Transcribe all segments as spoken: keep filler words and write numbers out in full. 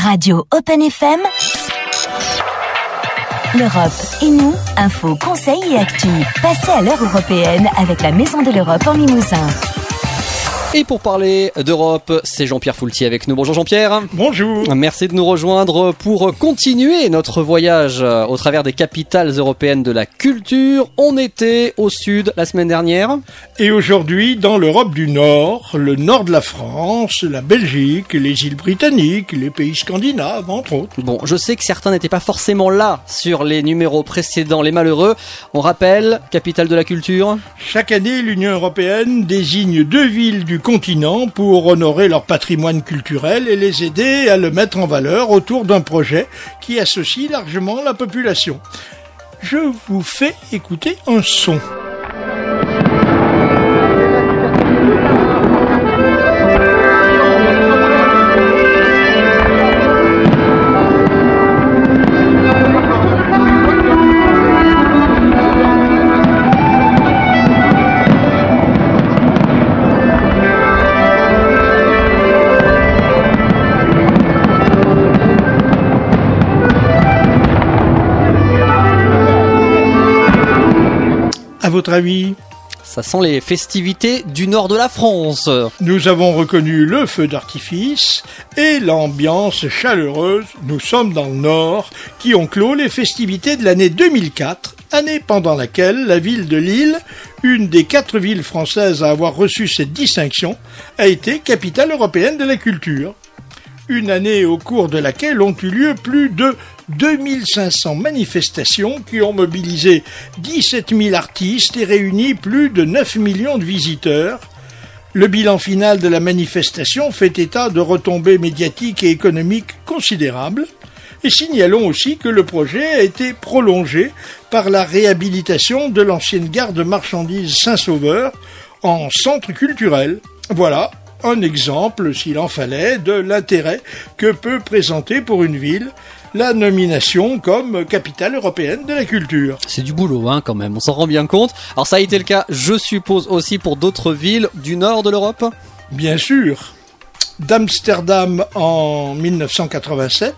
Radio Open F M. L'Europe et nous, info, conseils et actu. Passez à l'heure européenne avec la Maison de l'Europe en Limousin. Et pour parler d'Europe, c'est Jean-Pierre Foultier avec nous. Bonjour Jean-Pierre. Bonjour. Merci de nous rejoindre pour continuer notre voyage au travers des capitales européennes de la culture. On était au sud la semaine dernière. Et aujourd'hui, dans l'Europe du Nord, le nord de la France, la Belgique, les îles britanniques, les pays scandinaves, entre autres. Bon, je sais que certains n'étaient pas forcément là sur les numéros précédents, les malheureux. On rappelle, capitale de la culture. Chaque année, l'Union européenne désigne deux villes du continent pour honorer leur patrimoine culturel et les aider à le mettre en valeur autour d'un projet qui associe largement la population. Je vous fais écouter un son. À votre avis? Ça sent les festivités du nord de la France. Nous avons reconnu le feu d'artifice et l'ambiance chaleureuse, nous sommes dans le nord, qui ont clos les festivités de l'année deux mille quatre, année pendant laquelle la ville de Lille, une des quatre villes françaises à avoir reçu cette distinction, a été capitale européenne de la culture. Une année au cours de laquelle ont eu lieu plus de deux mille cinq cents manifestations qui ont mobilisé dix-sept mille artistes et réuni plus de neuf millions de visiteurs. Le bilan final de la manifestation fait état de retombées médiatiques et économiques considérables. Et signalons aussi que le projet a été prolongé par la réhabilitation de l'ancienne gare de marchandises Saint-Sauveur en centre culturel. Voilà un exemple, s'il en fallait, de l'intérêt que peut présenter pour une ville la nomination comme capitale européenne de la culture. C'est du boulot, hein, quand même, on s'en rend bien compte. Alors ça a été le cas, je suppose, aussi pour d'autres villes du nord de l'Europe ? Bien sûr. D'Amsterdam en mille neuf cent quatre-vingt-sept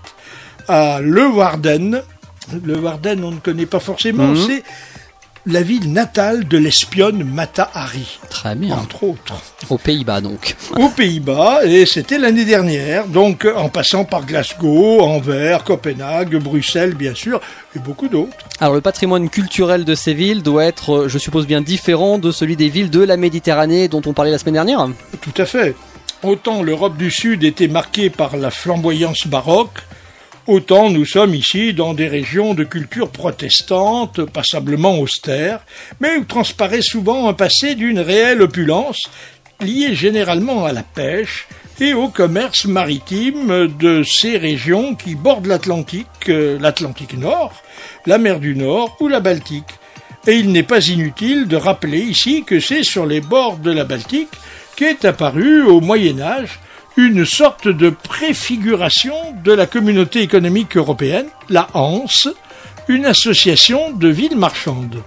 à Leeuwarden. Leeuwarden, on ne connaît pas forcément, mmh. c'est la ville natale de l'espionne Mata Hari. Très bien. Entre autres. Aux Pays-Bas, donc. Aux Pays-Bas, et c'était l'année dernière, donc en passant par Glasgow, Anvers, Copenhague, Bruxelles, bien sûr, et beaucoup d'autres. Alors, le patrimoine culturel de ces villes doit être, je suppose, bien différent de celui des villes de la Méditerranée dont on parlait la semaine dernière ? Tout à fait. Autant l'Europe du Sud était marquée par la flamboyance baroque, autant nous sommes ici dans des régions de culture protestante, passablement austère, mais où transparaît souvent un passé d'une réelle opulence, liée généralement à la pêche et au commerce maritime de ces régions qui bordent l'Atlantique, euh, l'Atlantique Nord, la mer du Nord ou la Baltique. Et il n'est pas inutile de rappeler ici que c'est sur les bords de la Baltique qu'est apparue au Moyen-Âge une sorte de préfiguration de la communauté économique européenne, la Hanse, une association de villes marchandes.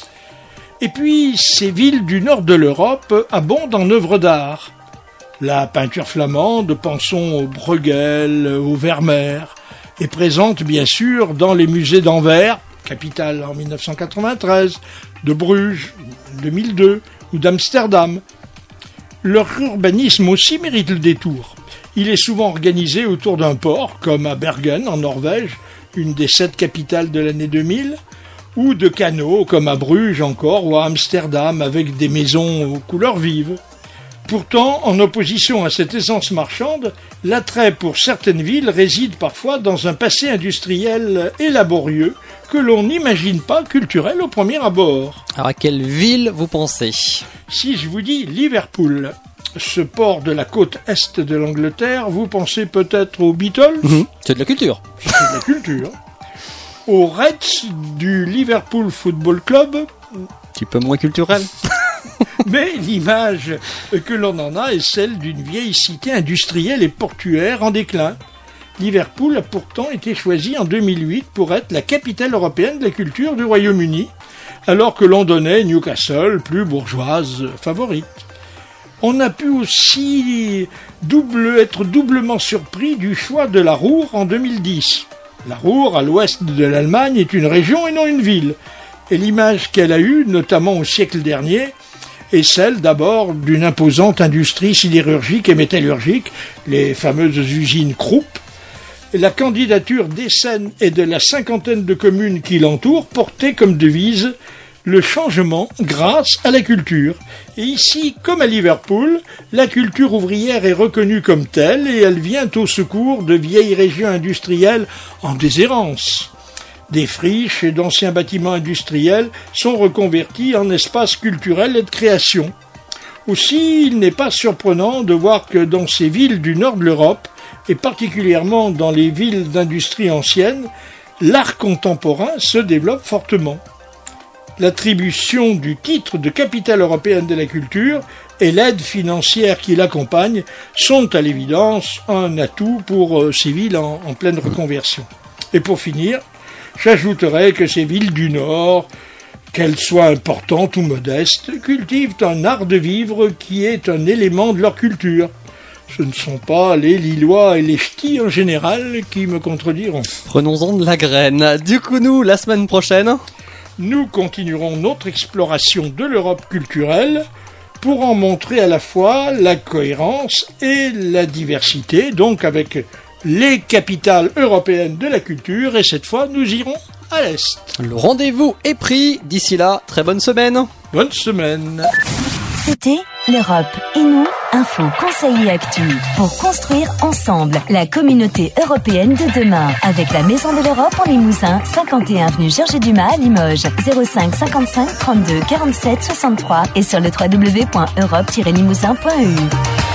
Et puis, ces villes du nord de l'Europe abondent en œuvres d'art. La peinture flamande, pensons au Bruegel, au Vermeer, est présente bien sûr dans les musées d'Anvers, capitale en mille neuf cent quatre-vingt-treize, de Bruges, deux mille deux, ou d'Amsterdam. Leur urbanisme aussi mérite le détour. Il est souvent organisé autour d'un port, comme à Bergen, en Norvège, une des sept capitales de l'année deux mille, ou de canaux, comme à Bruges encore, ou à Amsterdam, avec des maisons aux couleurs vives. Pourtant, en opposition à cette essence marchande, l'attrait pour certaines villes réside parfois dans un passé industriel et laborieux que l'on n'imagine pas culturel au premier abord. Alors à quelle ville vous pensez ? Si je vous dis Liverpool, ce port de la côte est de l'Angleterre, vous pensez peut-être aux Beatles ? Mmh, c'est de la culture. C'est de la culture. Aux Reds du Liverpool Football Club ? Un petit peu moins culturel. Mais l'image que l'on en a est celle d'une vieille cité industrielle et portuaire en déclin. Liverpool a pourtant été choisi en deux mille huit pour être la capitale européenne de la culture du Royaume-Uni, alors que l'on donnait Newcastle, plus bourgeoise, favorite. On a pu aussi double, être doublement surpris du choix de la Ruhr en deux mille dix. La Ruhr, à l'ouest de l'Allemagne, est une région et non une ville. Et l'image qu'elle a eue, notamment au siècle dernier, est celle d'abord d'une imposante industrie sidérurgique et métallurgique, les fameuses usines Krupp. La candidature d'Essen et de la cinquantaine de communes qui l'entourent portait comme devise le changement grâce à la culture. Et ici, comme à Liverpool, la culture ouvrière est reconnue comme telle et elle vient au secours de vieilles régions industrielles en déshérence. Des friches et d'anciens bâtiments industriels sont reconvertis en espaces culturels et de création. Aussi, il n'est pas surprenant de voir que dans ces villes du nord de l'Europe, et particulièrement dans les villes d'industrie anciennes, l'art contemporain se développe fortement. L'attribution du titre de capitale européenne de la culture et l'aide financière qui l'accompagne sont à l'évidence un atout pour ces villes en, en pleine reconversion. Et pour finir, j'ajouterai que ces villes du Nord, qu'elles soient importantes ou modestes, cultivent un art de vivre qui est un élément de leur culture. Ce ne sont pas les Lillois et les Ch'tis en général qui me contrediront. Prenons-en de la graine. Du coup, nous, la semaine prochaine, nous continuerons notre exploration de l'Europe culturelle pour en montrer à la fois la cohérence et la diversité, donc avec les capitales européennes de la culture, et cette fois, nous irons à l'Est. Le rendez-vous est pris. D'ici là, très bonne semaine. Bonne semaine. C'était l'Europe et nous, info, conseils et actu pour construire ensemble la communauté européenne de demain avec la Maison de l'Europe en Limousin, cinquante et un avenue Georges Dumas à Limoges, zéro cinq cinquante-cinq trente-deux quarante-sept soixante-trois et sur le w w w point europe tiret limousin point e u.